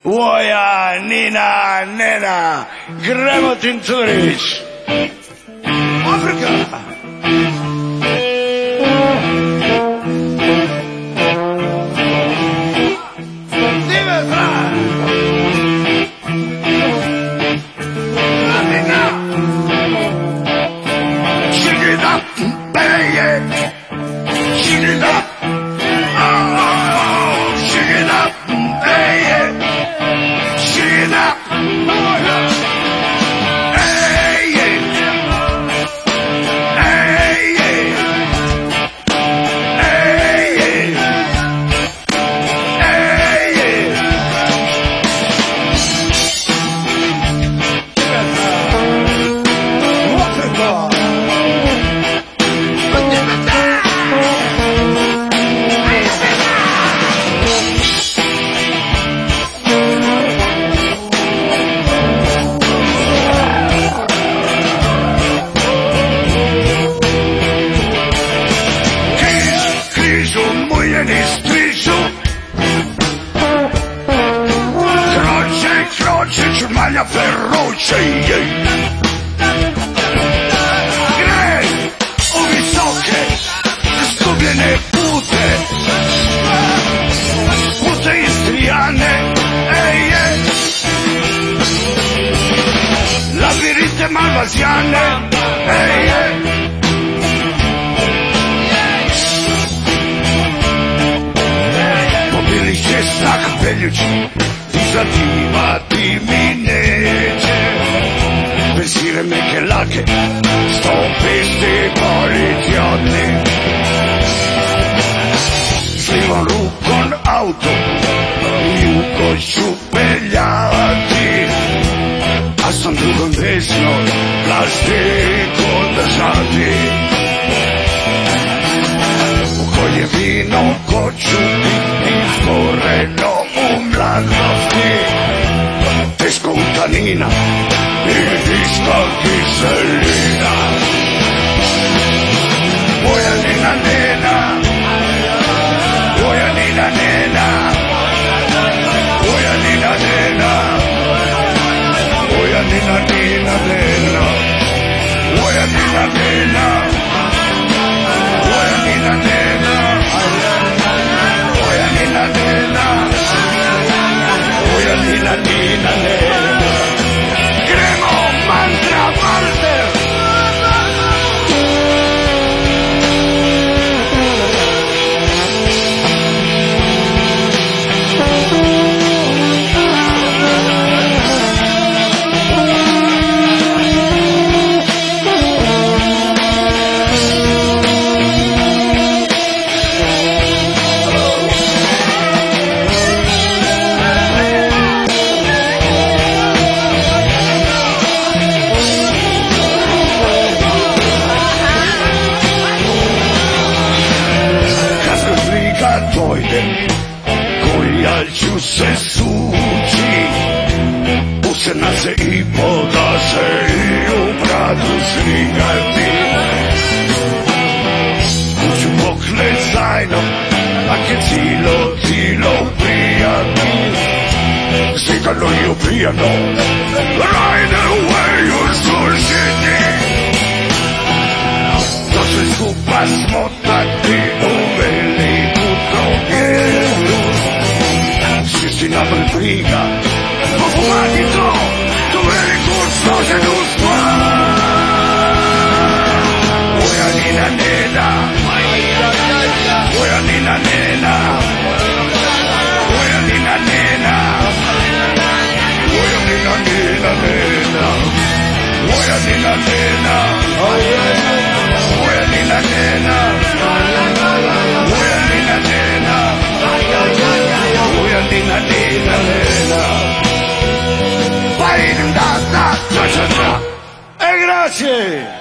Łoja, Nina, Nena, gremo Tinturich. Afrika. Dime, Fran. Nina. Shake it up, baby. Shake it up. Oh, shake it up, baby. Shake it up. Hey, yeah. Hey, yeah. Hey, yeah. Hey, yeah. What's it called? Mania feroce, graj o wysokie, zgubione buty, buty i strijane, labirynty malwazjane, Pobiliście strach ludzi, disattivati minete, pensieri mechelate, stoppisti poliziotti, slivan rukkon auto, liukon šupeljati, a sam drugom desno, plastikon držati. Koje vino koću izgoreno u mladosti, teško utanina i viška kiselina. Moja Nina, Nena, moja Nina, Nena, moja Nina, Nena, moja Nina, Nina, Nena, moja Nina, Nena, moja Nina, Nena. Nina, Nina, Nena. Gremo mantra Walter. Kojaću se sući, usena se i poda se i u bradu žrigati. Kuću pokle zajedno, a ke cilo prijatno, zidano i uprijano, ride away u sušiti. To sve skupa smo tako uveli u trogjeru. Si napred briga, pofumati to veliku složenu stvar. Moja Nina, Nena, moja Nina, Nena, moja Nina, Nena, moja Nina, Nina, Nena, moja Nina, Nena, moja Nina, Nena, moja Nina, Nena. Nina, Nina, Nena. Vai, da, da, da, da. E grazie!